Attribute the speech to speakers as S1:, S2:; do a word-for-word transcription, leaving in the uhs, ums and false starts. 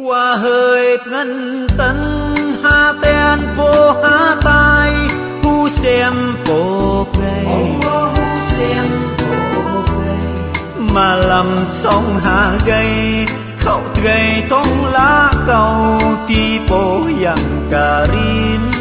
S1: Hoa hơi ngân tân ha ten vô ha tai hu xem phố cây mà làm sông hà gây khẩu gây tông lá cầu ti phố yang karin